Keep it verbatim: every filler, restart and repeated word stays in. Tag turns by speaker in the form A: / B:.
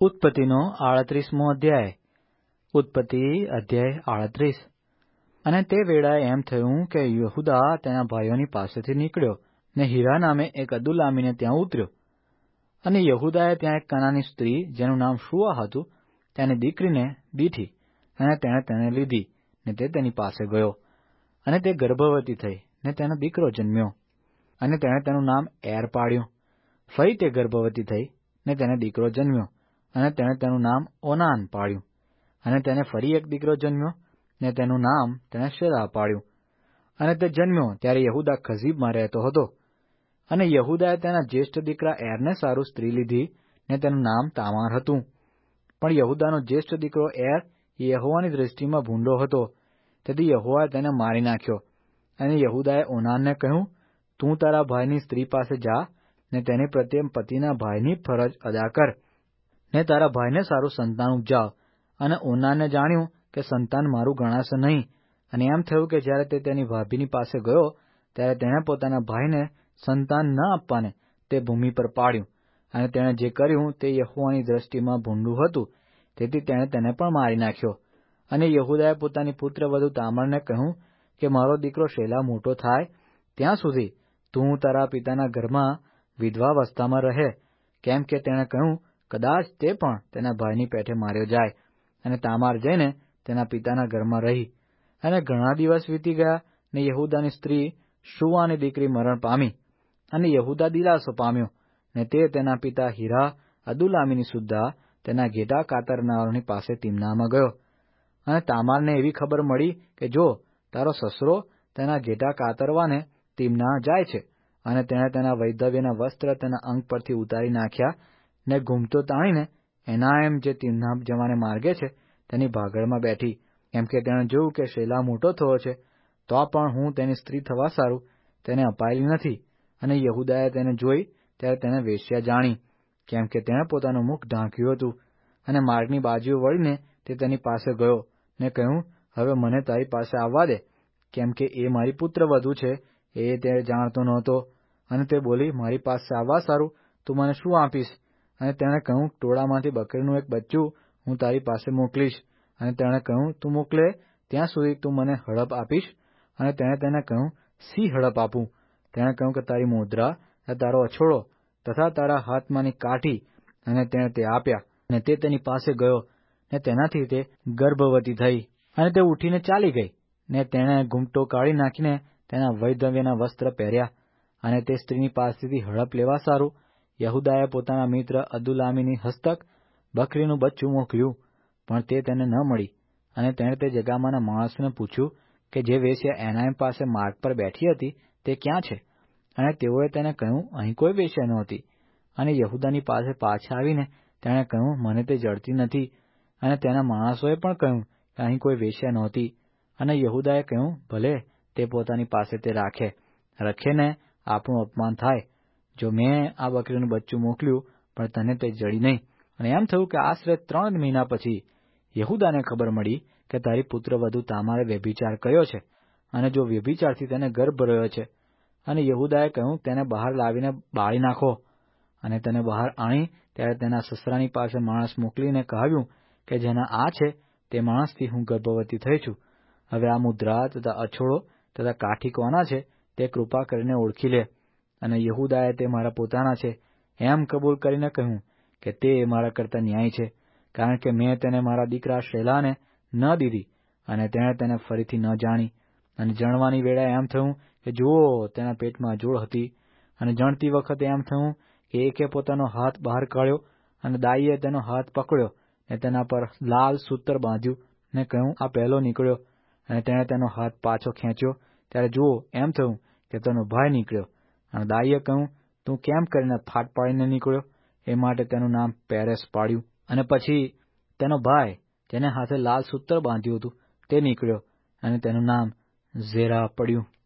A: ઉત્પત્તિનો આડત્રીસમો અધ્યાય. ઉત્પત્તિ અધ્યાય આડત્રીસ. અને તે વેળાએ એમ થયું કે યહૂદા તેના ભાઈઓની પાસેથી નીકળ્યો ને હીરા નામે એક અદુલ્લામીને ત્યાં ઉતર્યો. અને યહૂદાએ ત્યાં એક કનાની સ્ત્રી જેનું નામ શુઆ હતું તેની દીકરીને દીઠી, અને તેણે તેને લીધી ને તે તેની પાસે ગયો. અને તે ગર્ભવતી થઈ ને તેનો દીકરો જન્મ્યો, અને તેણે તેનું નામ એર પાડ્યું. ફરી તે ગર્ભવતી થઈ ને તેને દીકરો જન્મ્યો, અને તેણે તેનું નામ ઓનાન પાડ્યું. અને તેને ફરી એક દીકરો જન્મ્યો, ને તેનું નામ તેણે શેલા પાડ્યું. અને તે જન્મ્યો ત્યારે યહૂદા ખઝીબમાં રહેતો હતો. અને યહૂદાએ તેના જ્યેષ્ઠ દીકરા એરને સારું સ્ત્રી લીધી, ને તેનું નામ તામાર હતું. પણ યહૂદાનો જ્યેષ્ઠ દીકરો એર યહોવાની દૃષ્ટિમાં ભૂંડો હતો, તેથી યહોવાએ તેને મારી નાખ્યો. અને યહૂદાએ ઓનાનને કહ્યું, તું તારા ભાઈની સ્ત્રી પાસે જા, ને તેની પ્રત્યે પતિના ભાઈની ફરજ અદા કર, ને તારા ભાઈને સારું સંતાન ઉપજાવ. અને ઓનાને જાણ્યું કે સંતાન મારું ગણાશે નહીં. અને એમ થયું કે જ્યારે તે તેની ભાભીની પાસે ગયો, ત્યારે તેણે પોતાના ભાઈને સંતાન ન આપવાને તે ભૂમિ પર પાડ્યું. અને તેણે જે કર્યું તે યહોવાની દ્રષ્ટિમાં ભૂંડું હતું, તેથી તેણે તેને પણ મારી નાખ્યો. અને યહૂદાએ પોતાની પુત્રવધુ તામારને કહ્યું કે મારો દીકરો શેલા મોટો થાય ત્યાં સુધી તું તારા પિતાના ઘરમાં વિધવાવસ્થામાં રહે, કેમ કે તેણે કહ્યું, કદાચ તે પણ તેના ભાઈની પેઠે માર્યો જાય. અને તામાર જઈને તેના પિતાના ઘરમાં રહી. અને ઘણા દિવસ વીતી ગયા, ને યહૂદાની સ્ત્રી શુઆની દીકરી મરણ પામી. અને યહૂદા દિલાસો પામ્યો, ને તે તેના પિતા હીરા અદુલ્લામીની સુદ્ધા તેના ઘેટા કાતરનારની પાસે તિમ્નામાં ગયો. અને તામારને એવી ખબર મળી કે જો તારો સસરો તેના ઘેટા કાતરવાને તિમ્ના જાય છે. અને તેણે તેના વૈધવ્યના વસ્ત્ર તેના અંગ પરથી ઉતારી નાખ્યા, ને ઘૂમતો તાણીને એનાએમ જે તિમ્ના જવાને માર્ગે છે તેની ભાગળમાં બેઠી, કેમ કે તેણે જોયું કે શેલા મોટો થયો છે, તો પણ હું તેની સ્ત્રી થવા સારું તેને અપાયેલી નથી. અને યહૂદાએ તેને જોઈ ત્યારે તેને વેશ્યા જાણી, કેમ કે તેણે પોતાનું મુખ ઢાંક્યું હતું. અને માર્ગની બાજુએ વળીને તે તેની પાસે ગયો, ને કહ્યું, હવે મને તારી પાસે આવવા દે, કેમ કે એ મારી પુત્રવધુ છે. એ તે જાણતો નહોતો. અને તે બોલી, મારી પાસે આવવા સારું તું મને શું આપીશ? અને તેણે કહ્યું, ટોળામાંથી બકરીનું એક બચ્ચું હું તારી પાસે મોકલીશ. અને તેણે કહ્યું, તું મોકલે ત્યાં સુધી તું મને હડપ આપીશ? અને તેણે તેને કહ્યું, સી હડપ આપું? તેણે કહ્યું કે તારી મુદ્રા, તારો અછોડો તથા તારા હાથમાંની કાઠી. અને તેણે તે આપ્યા. અને તે તેની પાસે ગયો, ને તેનાથી તે ગર્ભવતી થઈ. અને તે ઉઠીને ચાલી ગઈ, ને તેણે ઘૂમટો કાઢી નાખીને તેના વૈધવ્યના વસ્ત્ર પહેર્યા. અને તે સ્ત્રીની પાસેથી હડપ લેવા સારું યહૂદાએ પોતાના મિત્ર અદુલ્લામીની હસ્તક બકરીનું બચ્ચું મોકલ્યું, પણ તે તેને ન મળી. અને તેણે તે જગામાંના માણસોને પૂછ્યું કે જે વેશ્યા એનાયમ પાસે માર્ગ પર બેઠી હતી તે ક્યાં છે? અને તેઓએ તેને કહ્યું, અહીં કોઈ વેશ્યા નહોતી. અને યહૂદાની પાસે પાછા આવીને તેણે કહ્યું, મને તે જડતી નથી. અને તેના માણસોએ પણ કહ્યું કે અહીં કોઈ વેશ્યા નહોતી. અને યહૂદાએ કહ્યું, ભલે તે પોતાની પાસે તે રાખે, રખે ને આપણું અપમાન થાય. જો મેં આ બકરીનું બચ્ચું મોકલ્યું, પણ તને તે જડી નહીં. અને એમ થયું કે આશરે ત્રણ મહિના પછી યહૂદાને ખબર મળી કે તારી પુત્રવધુ તામારે વ્યભિચાર કર્યો છે, અને જો વ્યભિચારથી તેને ગર્ભ રહ્યો છે. અને યહૂદાએ કહ્યું, તેને બહાર લાવીને બાળી નાખો. અને તેને બહાર આણી ત્યારે તેના સસરાની પાસે માણસ મોકલીને કહ્યું કે જેના આ છે તે માણસથી હું ગર્ભવતી થઈ છું. હવે આ મુદ્રા તથા અછોડો તથા કાઠી કોના છે તે કૃપા કરીને ઓળખી લે. અને યહૂદાએ તે મારા પોતાના છે એમ કબૂલ કરીને કહ્યું કે તે મારા કરતાં ન્યાયી છે, કારણ કે મેં તેને મારા દીકરા શેલાને ન દીધી, અને તેણે તેને ફરીથી ન જાણી. અને જણવાની વેળાએ એમ થયું કે જુઓ તેના પેટમાં જોડ હતી. અને જણતી વખતે એમ થયું કે એકે પોતાનો હાથ બહાર કાઢ્યો, અને દાઈએ તેનો હાથ પકડ્યો ને તેના પર લાલ સૂતર બાંધ્યું, ને કહ્યું, આ પહેલો નીકળ્યો. અને તેણે તેનો હાથ પાછો ખેંચ્યો, ત્યારે જુઓ એમ થયું કે તેનો ભાઈ નીકળ્યો. અને દાઈએ કહ્યું, તું કેમ કરીને ફાટ પાડીને નીકળ્યો? એ માટે તેનું નામ પેરેસ પાડ્યું. અને પછી તેનો ભાઈ જેને હાથે લાલ સૂતર બાંધ્યું હતું તે નીકળ્યો, અને તેનું નામ ઝેરા પડ્યું.